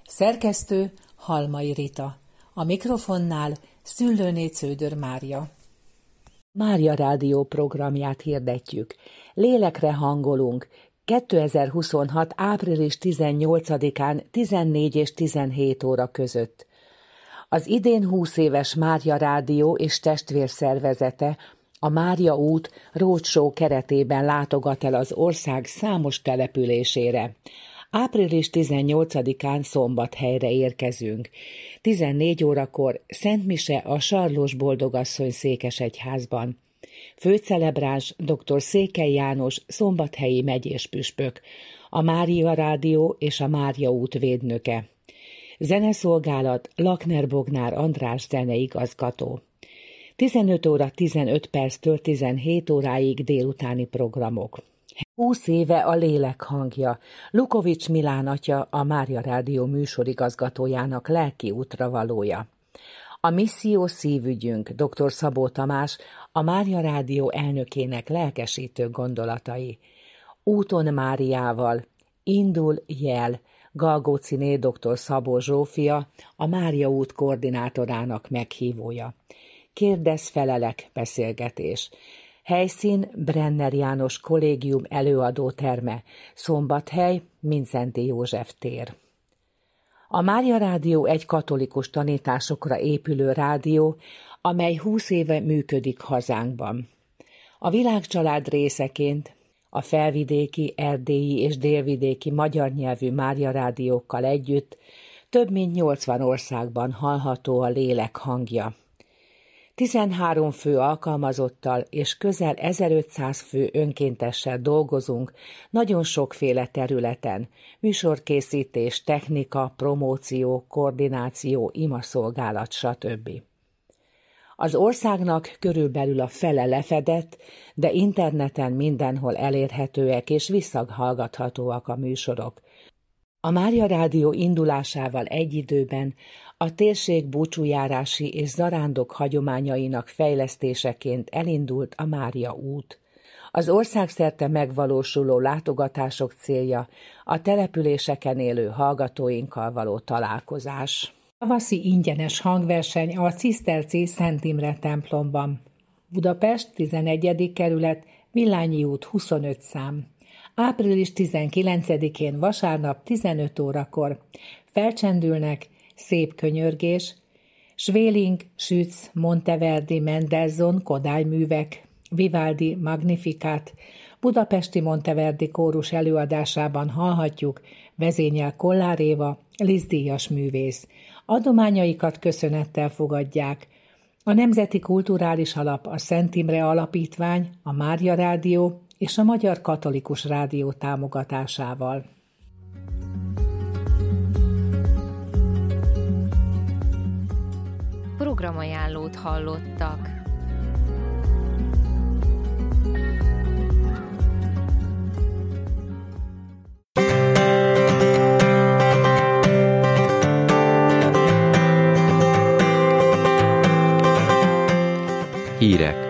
Szerkesztő Halmai Rita. A mikrofonnál Szüllőné Cződör Mária. Mária Rádió programját hirdetjük. Lélekre hangolunk. 2026. április 18-án 14 és 17 óra között. Az idén 20 éves Mária Rádió és testvérszervezete, a Mária út roadshow keretében látogat el az ország számos településére. Április 18-án Szombathelyre érkezünk. 14 órakor Szent Mise a Sarlós Boldogasszony székesegyházban. Főcelebráns dr. Székely János szombathelyi megyéspüspök, a Mária Rádió és a Mária út védnöke. Zeneszolgálat Lakner Bognár András zeneigazgató. 15 óra 15 perctől 17 óráig délutáni programok. 20 éve a lélek hangja. Lukovics Milán atya, a Mária Rádió műsorigazgatójának lelki útravalója. A misszió szívügyünk, dr. Szabó Tamás, a Mária Rádió elnökének lelkesítő gondolatai. Úton Máriával, indul jel, Galgóciné dr. Szabó Zsófia, a Mária út koordinátorának meghívója. Kérdez-felelek beszélgetés. Helyszín Brenner János Kollégium előadóterme, Szombathely, Mindszenty József tér. A Mária Rádió egy katolikus tanításokra épülő rádió, amely 20 éve működik hazánkban. A világcsalád részeként a felvidéki, erdélyi és délvidéki magyar nyelvű Mária rádiókkal együtt több mint 80 országban hallható a lélek hangja. 13 fő alkalmazottal és közel 1500 fő önkéntessel dolgozunk nagyon sokféle területen, műsorkészítés, technika, promóció, koordináció, imaszolgálat, stb. Az országnak körülbelül a fele lefedett, de interneten mindenhol elérhetőek és visszahallgathatóak a műsorok. A Mária Rádió indulásával egy időben a térség búcsújárási és zarándok hagyományainak fejlesztéseként elindult a Mária út. Az országszerte megvalósuló látogatások célja a településeken élő hallgatóinkkal való találkozás. Tavaszi ingyenes hangverseny a Ciszterci Szent Imre templomban. Budapest, 11. kerület, Villányi út 25 szám. Április 19-én vasárnap 15 órakor felcsendülnek szép könyörgés, Svéling, Schütz, Monteverdi, Mendelssohn, Kodály művek, Vivaldi, Magnificat, budapesti Monteverdi kórus előadásában hallhatjuk vezényel Kollár Éva, Liszt-díjas művész. Adományaikat köszönettel fogadják a Nemzeti Kulturális Alap, a Szent Imre Alapítvány, a Mária Rádió és a Magyar Katolikus Rádió támogatásával. Programajánlót hallottak. Hírek.